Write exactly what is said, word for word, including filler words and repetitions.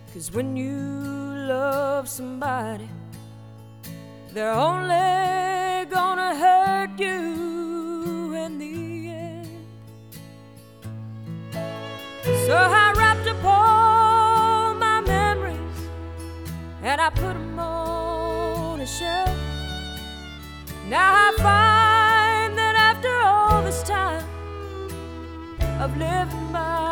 'Cause when you love somebody, they're only gonna hurt you in the end. So I wrapped up all my memories and I put them on a shelf. Now I find that after all this time of living my